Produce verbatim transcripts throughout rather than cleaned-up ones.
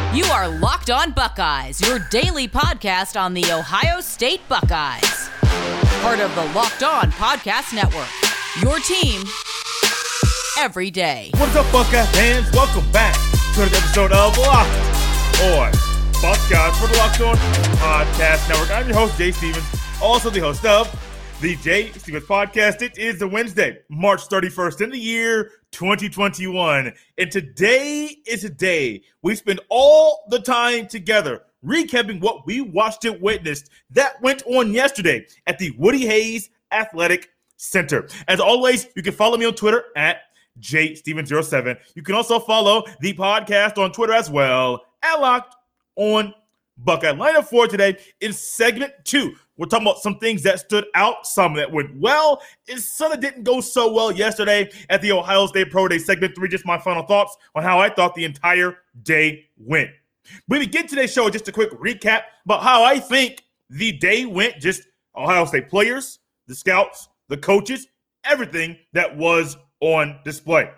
You are Locked On Buckeyes, your daily podcast on the Ohio State Buckeyes. Part of the Locked On Podcast Network, your team every day. What's up, Buckeye fans? Welcome back to another episode of Locked On Buckeyes for the Locked On Podcast Network. I'm your host, Jay Stevens, also the host of the Jay Stevens Podcast. It is the Wednesday, March thirty-first in the year twenty twenty-one. And today is a day we spend all the time together recapping what we watched and witnessed that went on yesterday at the Woody Hayes Athletic Center. As always, you can follow me on Twitter at J Stevens zero seven. You can also follow the podcast on Twitter as well at Locked On Buckeye. Lineup for today is segment two. We're talking about some things that stood out, some that went well, and some that didn't go so well yesterday at the Ohio State Pro Day. Segment three, just my final thoughts on how I thought the entire day went. We begin today's show with just a quick recap about how I think the day went, just Ohio State players, the scouts, the coaches, everything that was on display.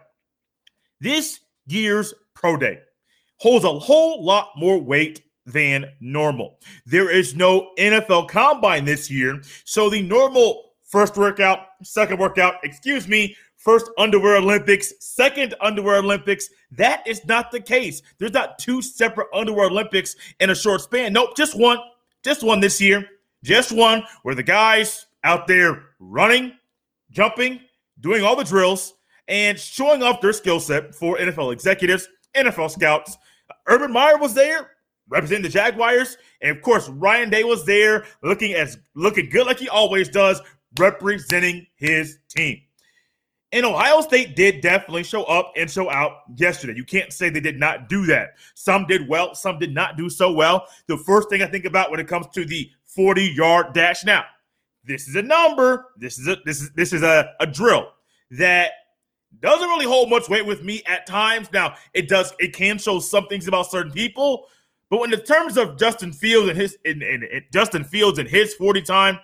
This year's Pro Day holds a whole lot more weight than normal. There is no N F L Combine this year, so the normal first workout, second workout, excuse me, first underwear Olympics, second underwear Olympics, that is not the case. There's not two separate underwear Olympics in a short span. Nope, just one. Just one this year. Just one where the guys out there running, jumping, doing all the drills, and showing off their skill set for N F L executives, N F L scouts. Urban Meyer was there, representing the Jaguars, and of course Ryan Day was there, looking as looking good like he always does, representing his team. And Ohio State did definitely show up and show out yesterday. You can't say they did not do that. Some did well, some did not do so well. The first thing I think about when it comes to the forty-yard dash. Now, this is a number. This is a this is this is a, a drill that doesn't really hold much weight with me at times. Now, it does. It can show some things about certain people. But when in terms of Justin Fields and his and, and, and Justin Fields and his forty time,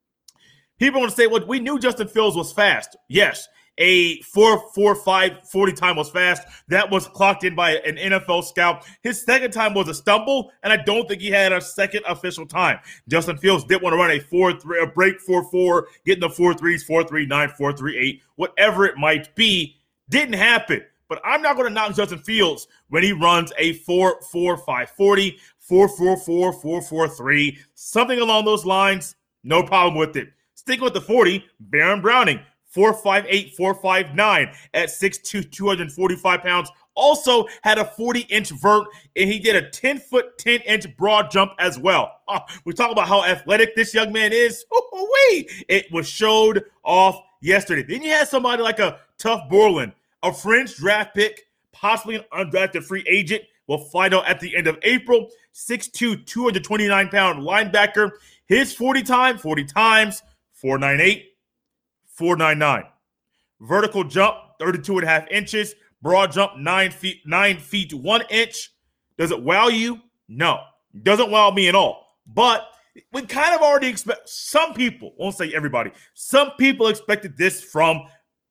people are going to say, well, we knew Justin Fields was fast. Yes, a four four five forty time was fast. That was clocked in by an N F L scout. His second time was a stumble, and I don't think he had a second official time. Justin Fields did want to run a four three, a break four four, getting the four threes, four three nine, four three eight, whatever it might be. Didn't happen. But I'm not going to knock Justin Fields when he runs a four four five forty, four four four, four four three, something along those lines. No problem with it. Sticking with the forty, Baron Browning, four five eight, four five nine at six two, two hundred forty-five pounds. Also had a forty-inch vert, and he did a ten-foot, ten-inch broad jump as well. Oh, we talk about how athletic this young man is. Ooh-wee. It was showed off yesterday. Then you had somebody like a Tough Borland, a fringe draft pick, possibly an undrafted free agent. We'll find out at the end of April. six two, two hundred twenty-nine pound linebacker. His forty time, forty times, four ninety-eight, four ninety-nine. Vertical jump, thirty-two and a half inches. Broad jump, nine feet, nine feet, one inch. Does it wow you? No. Doesn't wow me at all. But we kind of already expect, some people, won't say everybody, some people expected this from,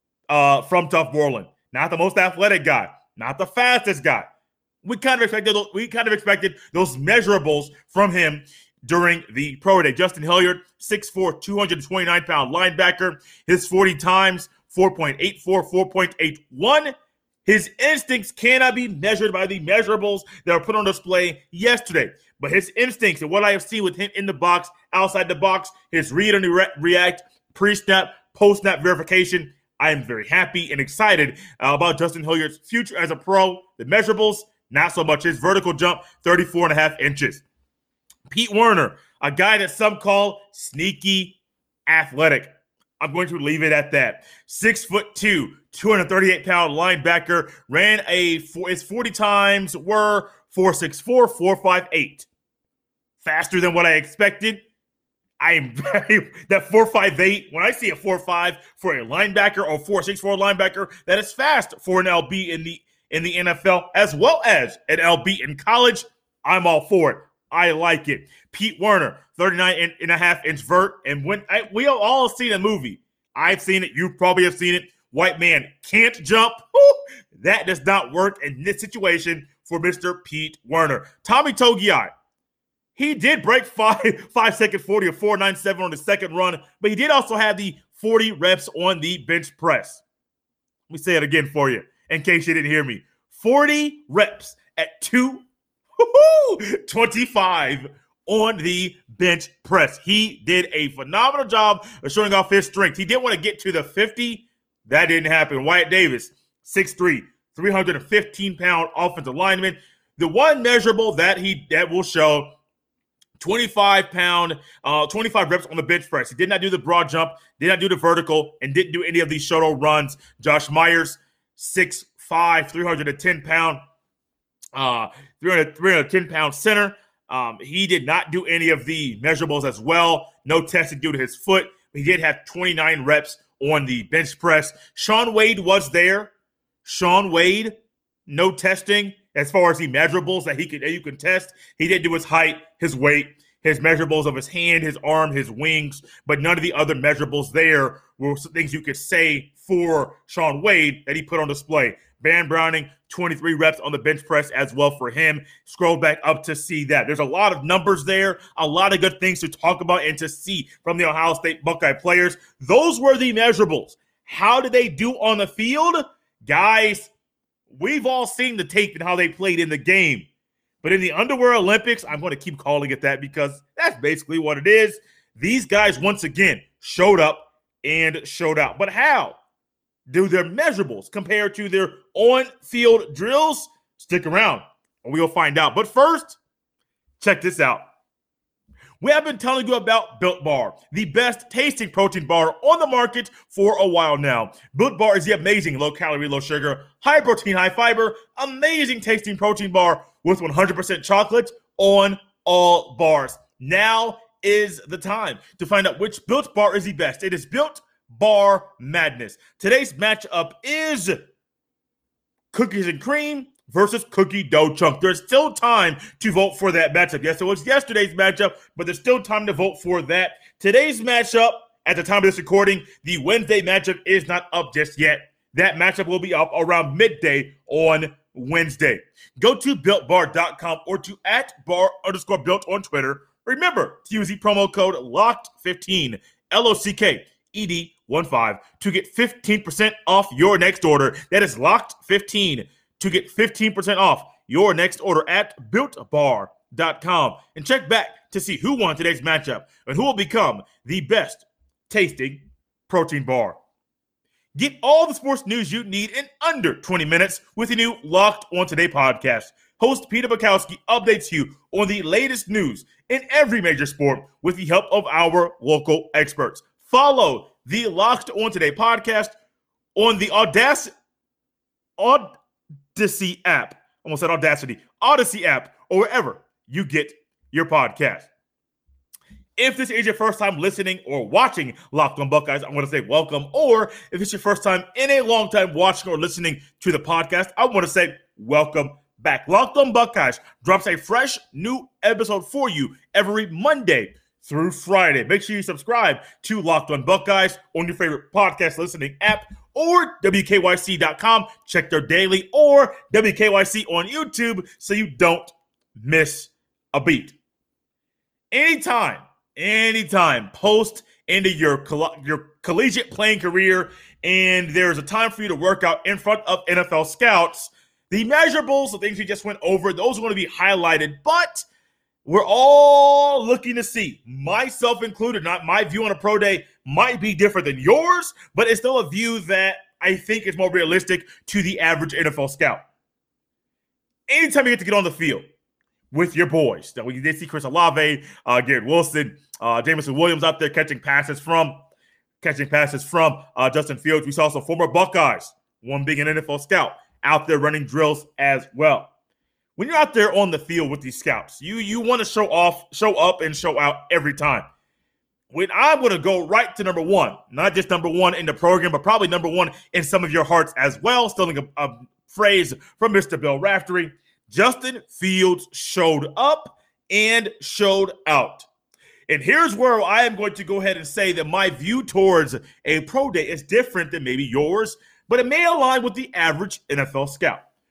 uh, from Tough Borland. Not the most athletic guy, not the fastest guy. We kind of expected those, we kind of expected those measurables from him during the Pro Day. Justin Hilliard, six four, two hundred twenty-nine pound linebacker. His forty times, four point eight four, four point eight one. His instincts cannot be measured by the measurables that were put on display yesterday. But his instincts and what I have seen with him in the box, outside the box, his read and re- react, pre-snap, post-snap verification, I am very happy and excited uh, about Justin Hilliard's future as a pro. The measurables, not so much. His vertical jump, thirty-four and a half inches. Pete Werner, a guy that some call sneaky athletic. I'm going to leave it at that. Six foot two, two hundred thirty-eight pound linebacker, ran a, his forty times were four six four, four five eight. Faster than what I expected. I am very, that four five eight, when I see a four five for a linebacker or four six four linebacker, that is fast for an L B in the in the N F L as well as an L B in college. I'm all for it. I like it. Pete Werner, thirty-nine and a half inch vert. And when I, we all seen a movie, I've seen it. You probably have seen it. White man can't jump. Woo! That does not work in this situation for Mister Pete Werner. Tommy Togiai, he did break five, five second forty or four ninety-seven on the second run, but he did also have the forty reps on the bench press. Let me say it again for you in case you didn't hear me. forty reps at two twenty-five on the bench press. He did a phenomenal job of showing off his strength. He did want to get to the fifty. That didn't happen. Wyatt Davis, six three, three hundred fifteen pound offensive lineman. The one measurable that he that will show, twenty-five pound, uh, twenty-five reps on the bench press. He did not do the broad jump, did not do the vertical, and didn't do any of these shuttle runs. Josh Myers, six five, three hundred ten pound, uh, three hundred, three hundred ten pound center. Um, he did not do any of the measurables as well. No testing due to his foot. He did have twenty-nine reps on the bench press. Shaun Wade was there. Shaun Wade, no testing as far as the measurables that he could that you can test. He didn't do his height, his weight, his measurables of his hand, his arm, his wings, but none of the other measurables there were things you could say for Shaun Wade that he put on display. Van Browning, twenty-three reps on the bench press as well for him. Scroll back up to see that. There's a lot of numbers there, a lot of good things to talk about and to see from the Ohio State Buckeye players. Those were the measurables. How did they do on the field? Guys, we've all seen the tape and how they played in the game. But in the Underwear Olympics, I'm going to keep calling it that because that's basically what it is. These guys, once again, showed up and showed out. But how do their measurables compare to their on-field drills? Stick around and we'll find out. But first, check this out. We have been telling you about Built Bar, the best tasting protein bar on the market for a while now. Built Bar is the amazing low-calorie, low-sugar, high-protein, high-fiber, amazing tasting protein bar with one hundred percent chocolate on all bars. Now is the time to find out which Built Bar is the best. It is Built Bar Madness. Today's matchup is cookies and cream versus cookie dough chunk. There's still time to vote for that matchup. Yes, it was yesterday's matchup, but there's still time to vote for that. Today's matchup, at the time of this recording, the Wednesday matchup is not up just yet. That matchup will be up around midday on Wednesday. Go to built bar dot com or to at bar underscore built on Twitter. Remember to use the promo code locked fifteen, L O C K E D one five, to get fifteen percent off your next order. That is locked fifteen to get fifteen percent off your next order at built bar dot com. And check back to see who won today's matchup and who will become the best tasting protein bar. Get all the sports news you need in under twenty minutes with the new Locked On Today podcast. Host Peter Bukowski updates you on the latest news in every major sport with the help of our local experts. Follow the Locked On Today podcast on the Audacity, Odyssey app. Almost said Audacity. Odyssey app or wherever you get your podcast. If this is your first time listening or watching Locked On Buckeyes, I want to say welcome. Or if it's your first time in a long time watching or listening to the podcast, I want to say welcome back. Locked On Buckeyes drops a fresh new episode for you every Monday through Friday. Make sure you subscribe to Locked On Buckeyes on your favorite podcast listening app or W K Y C dot com. Check their daily or W K Y C on YouTube so you don't miss a beat. Anytime, anytime post into your, coll- your collegiate playing career and there's a time for you to work out in front of N F L scouts, the measurables, the things we just went over, those are going to be highlighted, but we're all looking to see, myself included, not my view on a pro day might be different than yours, but it's still a view that I think is more realistic to the average N F L scout. Anytime you get to get on the field with your boys, that we did see Chris Olave, uh, Garrett Wilson, uh, Jameson Williams out there catching passes from, catching passes from uh, Justin Fields. We saw some former Buckeyes, one being an N F L scout, out there running drills as well. When you're out there on the field with these scouts, you you want to show off, show up, and show out every time. When I'm going to go right to number one, not just number one in the program, but probably number one in some of your hearts as well, stealing a, a phrase from Mister Bill Raftery, Justin Fields showed up and showed out. And here's where I am going to go ahead and say that my view towards a pro day is different than maybe yours, but it may align with the average N F L scout.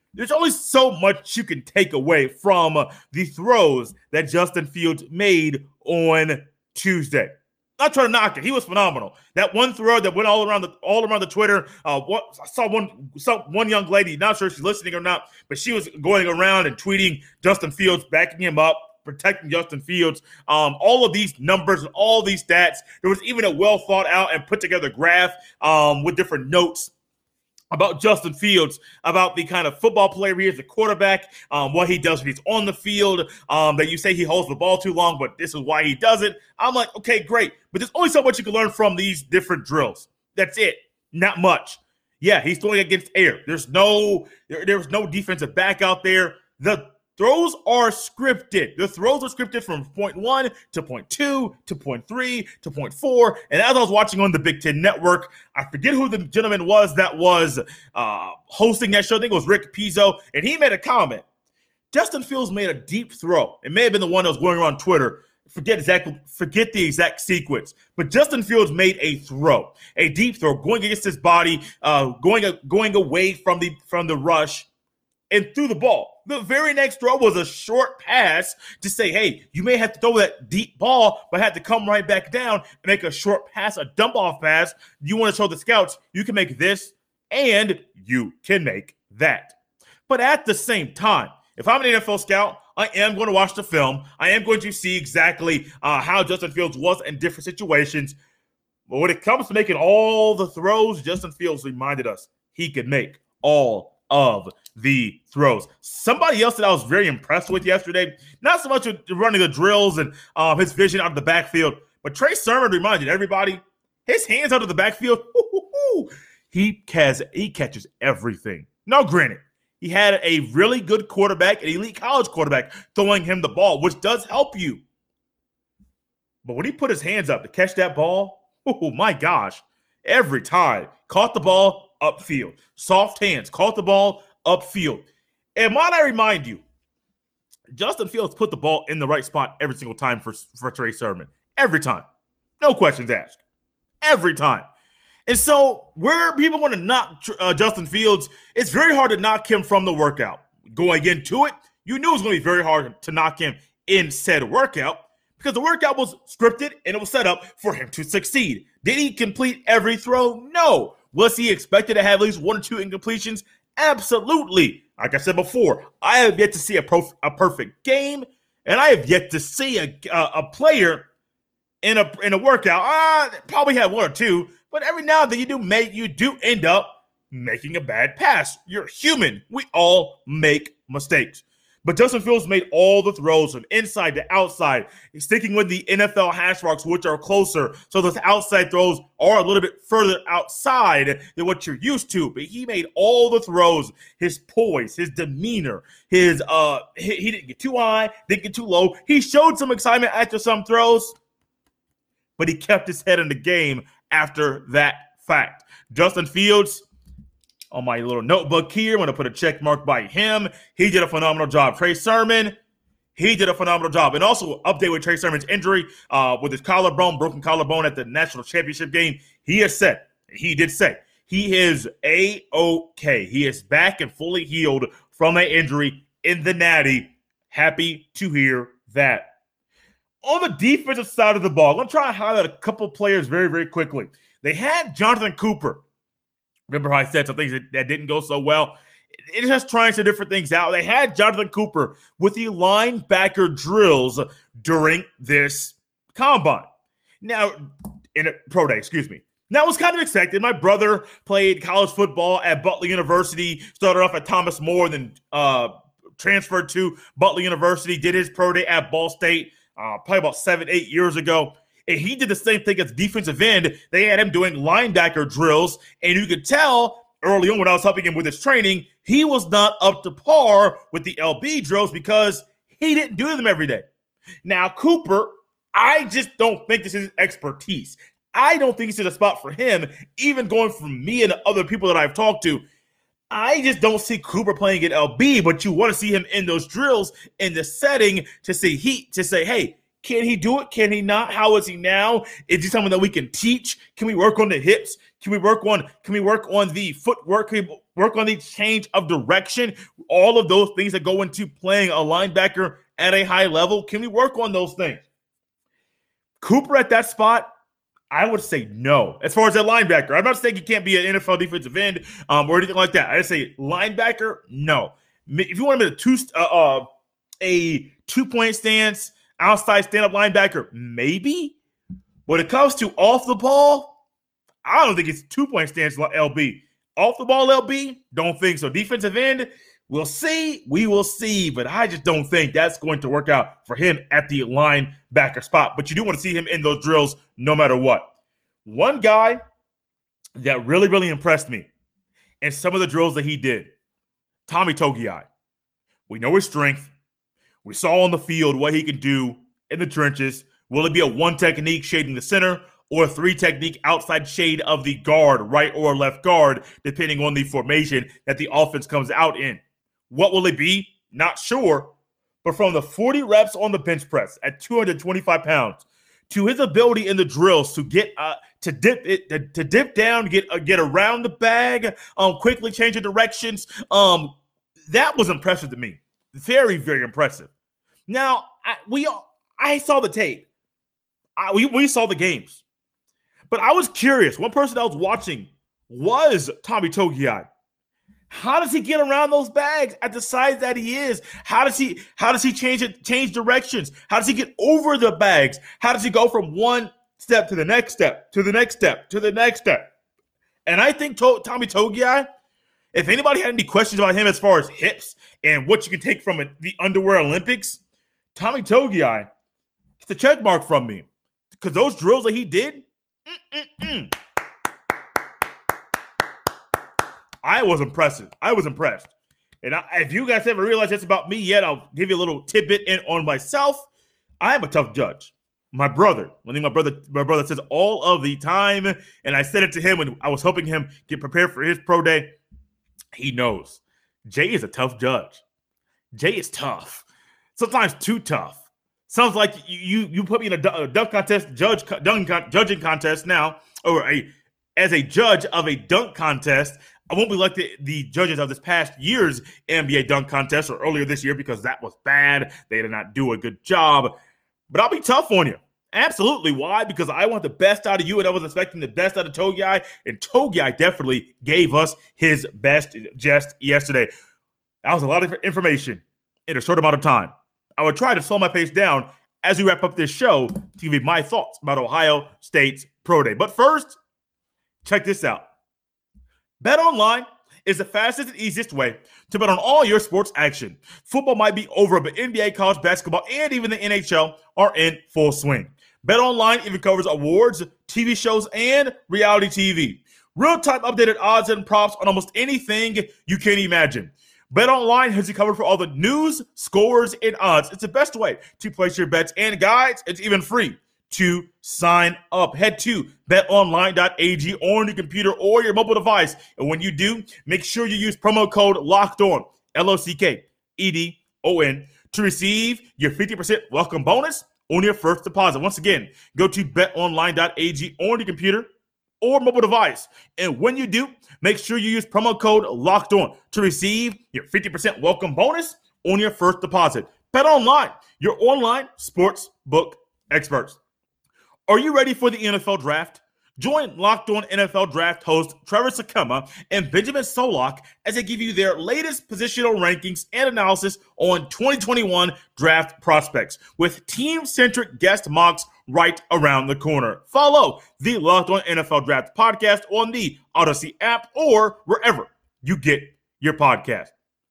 there's only so much you can take away from uh, the throws that Justin Fields made on Tuesday. Not trying to knock it. He was phenomenal. That one throw that went all around the all around the Twitter. Uh, what, I saw one saw one young lady, not sure if she's listening or not, but she was going around and tweeting Justin Fields, backing him up, protecting Justin Fields. Um, all of these numbers and all these stats. There was even a well thought out and put together graph um, with different notes about Justin Fields, about the kind of football player he is, the quarterback, um, what he does when he's on the field, um, that you say he holds the ball too long, but this is why he does it. I'm like, okay, great. But there's only so much you can learn from these different drills. That's it. Not much. Yeah, he's throwing against air. There's no, there, there's no defensive back out there. The throws are scripted. The throws are scripted from point one to point two to point three to point four. And as I was watching on the Big Ten Network, I forget who the gentleman was that was uh, hosting that show. I think it was Rick Pizzo. And he made a comment. Justin Fields made a deep throw. It may have been the one that was going around Twitter. Forget exactly, forget the exact sequence. But Justin Fields made a throw, a deep throw, going against his body, uh, going going away from the from the rush, and threw the ball. The very next throw was a short pass to say, hey, you may have to throw that deep ball, but have to come right back down and make a short pass, a dump-off pass. You want to show the scouts you can make this and you can make that. But at the same time, if I'm an N F L scout, I am going to watch the film. I am going to see exactly uh, how Justin Fields was in different situations. But when it comes to making all the throws, Justin Fields reminded us he could make all of the throws. Somebody else that I was very impressed with yesterday, not so much with running the drills and um, his vision out of the backfield, but Trey Sermon reminded everybody, his hands out of the backfield, he, has, he catches everything. Now, granted, he had a really good quarterback, an elite college quarterback, throwing him the ball, which does help you. But when he put his hands up to catch that ball, oh my gosh, every time, caught the ball upfield. Soft hands, caught the ball upfield. And might I remind you, Justin Fields put the ball in the right spot every single time for, for Trey Sermon. Every time. No questions asked. Every time. And so where people want to knock uh, Justin Fields, it's very hard to knock him from the workout. Going into it, you knew it was going to be very hard to knock him in said workout because the workout was scripted and it was set up for him to succeed. Did he complete every throw? No. Was he expected to have at least one or two incompletions? Absolutely. Like I said before, I have yet to see a, prof- a perfect game, and I have yet to see a, a, a player in a in a workout. Uh, probably have one or two, but every now and then you do make you do end up making a bad pass. You're human. We all make mistakes. But Justin Fields made all the throws from inside to outside, sticking with the N F L hash marks, which are closer. So those outside throws are a little bit further outside than what you're used to. But he made all the throws, his poise, his demeanor, his uh, he, he didn't get too high, didn't get too low. He showed some excitement after some throws, but he kept his head in the game after that fact. Justin Fields, on my little notebook here, I'm going to put a check mark by him. He did a phenomenal job. Trey Sermon, he did a phenomenal job. And also, update with Trey Sermon's injury uh, with his collarbone, broken collarbone at the national championship game. He has said, he did say, he is A-okay. He is back and fully healed from that injury in the Natty. Happy to hear that. On the defensive side of the ball, I'm going to try to highlight a couple players very, very quickly. They had Jonathan Cooper. Remember how I said some things that, that didn't go so well? It's just trying some different things out. They had Jonathan Cooper with the linebacker drills during this combine. Now, in a pro day, excuse me. Now, it was kind of expected. My brother played college football at Butler University, started off at Thomas More, then uh, transferred to Butler University, did his pro day at Ball State uh, probably about seven, eight years ago. And he did the same thing as defensive end. They had him doing linebacker drills. And you could tell early on when I was helping him with his training, he was not up to par with the L B drills because he didn't do them every day. Now, Cooper, I just don't think this is his expertise. I don't think this is a spot for him, even going from me and the other people that I've talked to. I just don't see Cooper playing at L B, but you want to see him in those drills in the setting to see he to say, hey, can he do it? Can he not? How is he now? Is he someone that we can teach? Can we work on the hips? Can we work on, can we work on the footwork? Can we work on the change of direction? All of those things that go into playing a linebacker at a high level. Can we work on those things? Cooper at that spot, I would say no. As far as that linebacker, I'm not saying he can't be an N F L defensive end um, or anything like that. I just say linebacker, no. If you want him to two, uh, uh, a two-point stance, outside stand-up linebacker, maybe. When it comes to off the ball, I don't think it's two-point stance L B. Off the ball L B, don't think so. Defensive end, we'll see. We will see. But I just don't think that's going to work out for him at the linebacker spot. But you do want to see him in those drills no matter what. One guy that really, really impressed me in some of the drills that he did, Tommy Togiai. We know his strength. We saw on the field what he can do in the trenches. Will it be a one technique shading the center or a three technique outside shade of the guard, right or left guard, depending on the formation that the offense comes out in? What will it be? Not sure. But from the forty reps on the bench press at two hundred twenty-five pounds to his ability in the drills to get uh, to dip it to, to dip down, get uh, get around the bag, um, quickly change the directions. Um, that was impressive to me. Very, very impressive. Now, I, we I saw the tape. I, we, we saw the games. But I was curious. One person I was watching was Tommy Togiai. How does he get around those bags at the size that he is? How does he how does he change it, change directions? How does he get over the bags? How does he go from one step to the next step, to the next step, to the next step? And I think to- Tommy Togiai, if anybody had any questions about him as far as hips and what you can take from it, the Underwear Olympics, Tommy Togiai, it's a check mark from me. Because those drills that he did, mm-mm-mm. I was impressive. I was impressed. And I, if you guys haven't realized this about me yet, I'll give you a little tidbit in on myself. I am a tough judge. My brother, one thing my brother, my brother says all of the time, and I said it to him when I was helping him get prepared for his pro day. He knows. Jay is a tough judge. Jay is tough. Sometimes too tough. Sounds like you you, you put me in a, a dunk contest, judge dunk, judging contest now, or a as a judge of a dunk contest. I won't be like the, the judges of this past year's N B A dunk contest or earlier this year because that was bad. They did not do a good job. But I'll be tough on you. Absolutely. Why? Because I want the best out of you, and I was expecting the best out of Togiai, and Togiai definitely gave us his best just yesterday. That was a lot of information in a short amount of time. I would try to slow my pace down as we wrap up this show to give you my thoughts about Ohio State's Pro Day. But first, check this out. BetOnline is the fastest and easiest way to bet on all your sports action. Football might be over, but N B A, college basketball, and even the N H L are in full swing. BetOnline even covers awards, T V shows, and reality T V. Real-time updated odds and props on almost anything you can imagine. BetOnline has you covered for all the news, scores, and odds. It's the best way to place your bets, and guys, it's even free to sign up. Head to bet online dot a g on your computer or your mobile device. And when you do, make sure you use promo code LOCKEDON, L O C K E D O N, to receive your fifty percent welcome bonus on your first deposit. Once again, go to bet online dot a g on your computer or mobile device. And when you do, make sure you use promo code LOCKEDON to receive your fifty percent welcome bonus on your first deposit. BetOnline, your online sports book experts. Are you ready for the N F L Draft? Join Locked On N F L Draft host Trevor Sakema and Benjamin Solak as they give you their latest positional rankings and analysis on twenty twenty-one draft prospects with team-centric guest mocks right around the corner. Follow the Locked On N F L Draft podcast on the Odyssey app or wherever you get your podcast.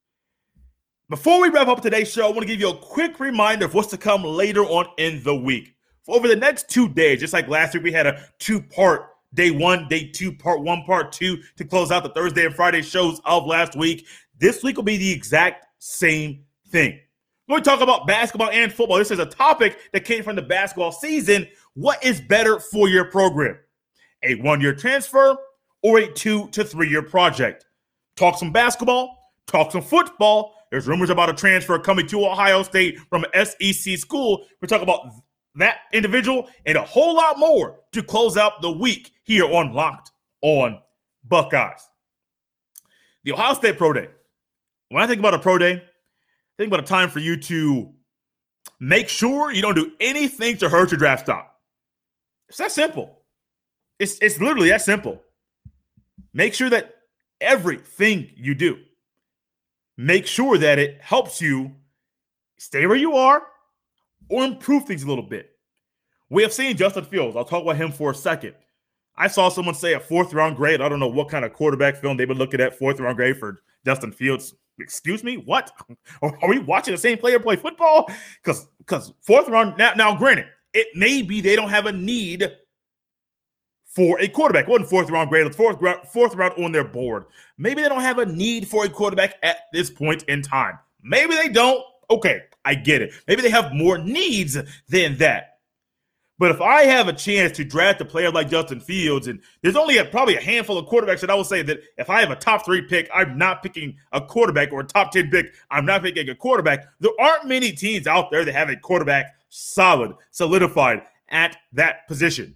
Before we wrap up today's show, I want to give you a quick reminder of what's to come later on in the week. For over the next two days, just like last week, we had a two-part day one, day two, part one, part two to close out the Thursday and Friday shows of last week. This week will be the exact same thing. When we talk about basketball and football, this is a topic that came from the basketball season. What is better for your program? A one-year transfer or a two to three-year project? Talk some basketball, talk some football. There's rumors about a transfer coming to Ohio State from an S E C school. We're talking about that individual and a whole lot more to close out the week here on Locked on Buckeyes. The Ohio State Pro Day. When I think about a pro day, I think about a time for you to make sure you don't do anything to hurt your draft stock. It's that simple. It's, it's literally that simple. Make sure that everything you do, make sure that it helps you stay where you are or improve things a little bit. We have seen Justin Fields. I'll talk about him for a second. I saw someone say a fourth round grade. I don't know what kind of quarterback film they've been looking at, fourth round grade for Justin Fields. Excuse me, what? Are we watching the same player play football? Because because fourth round, now, now granted, it may be they don't have a need for a quarterback. It wasn't fourth round grade, fourth round, fourth round on their board. Maybe they don't have a need for a quarterback at this point in time. Maybe they don't. Okay, I get it. Maybe they have more needs than that. But if I have a chance to draft a player like Justin Fields, and there's only a, probably a handful of quarterbacks that I will say that if I have a top three pick, I'm not picking a quarterback, or a top ten pick, I'm not picking a quarterback. There aren't many teams out there that have a quarterback solid, solidified at that position.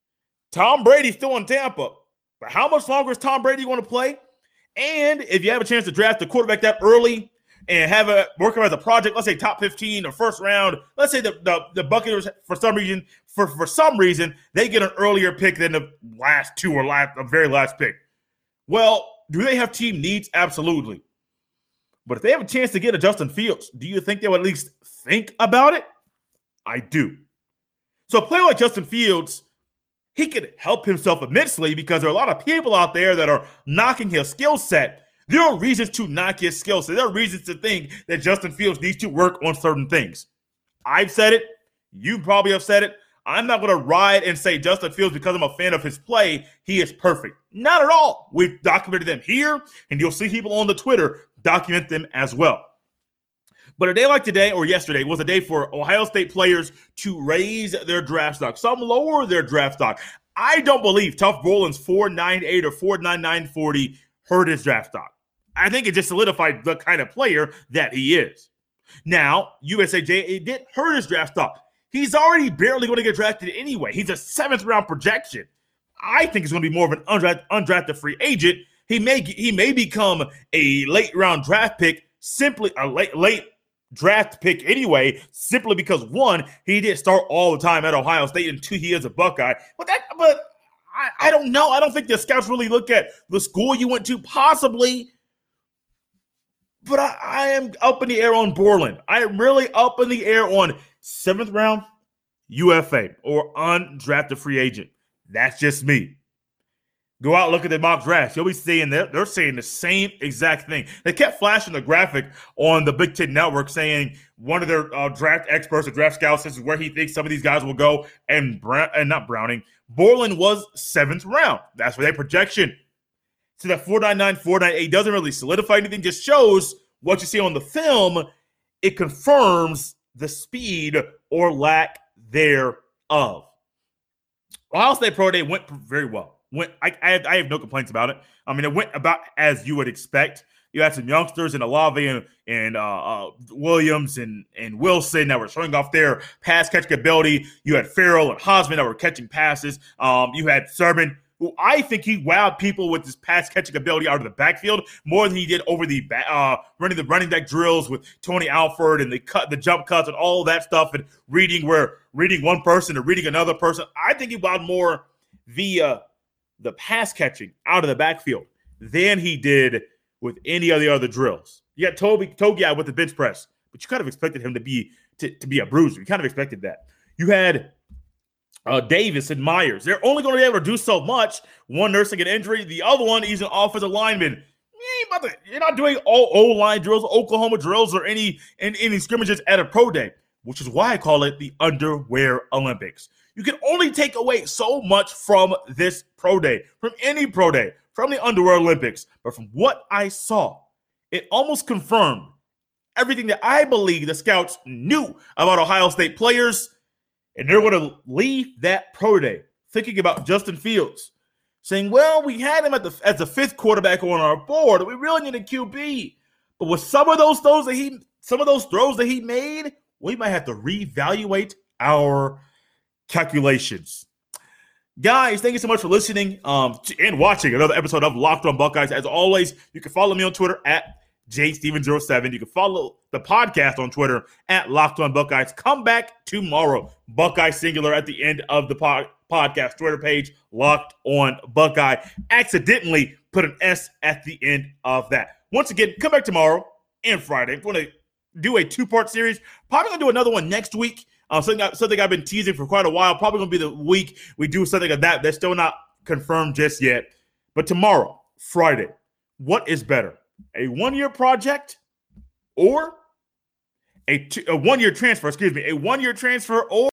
Tom Brady's still in Tampa, but how much longer is Tom Brady going to play? And if you have a chance to draft a quarterback that early and have a working as a project, let's say top fifteen or first round, let's say the, the, the Buccaneers, for some reason, for, for some reason, they get an earlier pick than the last two or last, the very last pick. Well, do they have team needs? Absolutely. But if they have a chance to get a Justin Fields, do you think they would at least think about it? I do. So a player like Justin Fields, he could help himself immensely because there are a lot of people out there that are knocking his skill set. There are reasons to knock his skill set. There are reasons to think that Justin Fields needs to work on certain things. I've said it. You probably have said it. I'm not going to ride and say Justin Fields, because I'm a fan of his play, he is perfect. Not at all. We've documented them here, and you'll see people on the Twitter document them as well. But a day like today or yesterday was a day for Ohio State players to raise their draft stock. Some lower their draft stock. I don't believe Tuf Borland's four ninety-eight or four ninety-nine forty hurt his draft stock. I think it just solidified the kind of player that he is. Now, U S A J, it did hurt his draft stock. He's already barely going to get drafted anyway. He's a seventh round projection. I think he's going to be more of an undrafted, undrafted free agent. He may he may become a late round draft pick, simply a late late draft pick anyway, simply because one, he didn't start all the time at Ohio State, and two, he is a Buckeye. But that, but I, I don't know. I don't think the scouts really look at the school you went to, possibly. But I, I am up in the air on Borland. I am really up in the air on seventh round U F A or undrafted free agent. That's just me. Go out and look at the mock drafts. You'll be seeing that they're saying the same exact thing. They kept flashing the graphic on the Big Ten Network saying one of their uh, draft experts or draft scouts, this is where he thinks some of these guys will go. And Brown, and not Browning, Borland was seventh round. That's where their projection. So that four ninety-nine, four ninety-eight doesn't really solidify anything, just shows what you see on the film. It confirms the speed or lack thereof. Ohio State Pro Day went very well. Went, I, I, have, I have no complaints about it. I mean, it went about as you would expect. You had some youngsters in Olave and, and uh, uh, Williams and, and Wilson that were showing off their pass catching ability. You had Farrell and Hosman that were catching passes. Um, you had Sermon, who I think he wowed people with his pass catching ability out of the backfield more than he did over the uh, running the running back drills with Tony Alford and the cut, the jump cuts and all that stuff, and reading where reading one person or reading another person. I think he wowed more via the pass catching out of the backfield than he did with any of the other drills. You got Toby Togiai with the bench press, but you kind of expected him to be to, to be a bruiser. You kind of expected that. You had uh, Davis and Myers. They're only going to be able to do so much. One nursing an injury, the other one he's an offensive lineman. You're not doing all O-line drills, Oklahoma drills, or any, any any scrimmages at a pro day, which is why I call it the Underwear Olympics. You can only take away so much from this pro day, from any pro day, from the Underwear Olympics. But from what I saw, it almost confirmed everything that I believe the scouts knew about Ohio State players. And they're going to leave that pro day thinking about Justin Fields, saying, well, we had him at the, as the fifth quarterback on our board. We really need a Q B. But with some of those throws that he, some of those throws that he made, we might have to reevaluate our calculations. Guys, thank you so much for listening um, and watching another episode of Locked On Buckeyes. As always, you can follow me on Twitter at J Steven zero seven. You can follow the podcast on Twitter at Locked On Buckeyes. Come back tomorrow. Buckeye singular at the end of the pod- podcast Twitter page, Locked On Buckeye. Accidentally put an S at the end of that. Once again, come back tomorrow and Friday. I'm going to do a two-part series. Probably going to do another one next week. Uh, something, I, something I've been teasing for quite a while. Probably going to be the week we do something like that. That's still not confirmed just yet. But tomorrow, Friday, what is better? A one-year project or a, two, a one-year transfer, excuse me, a one-year transfer or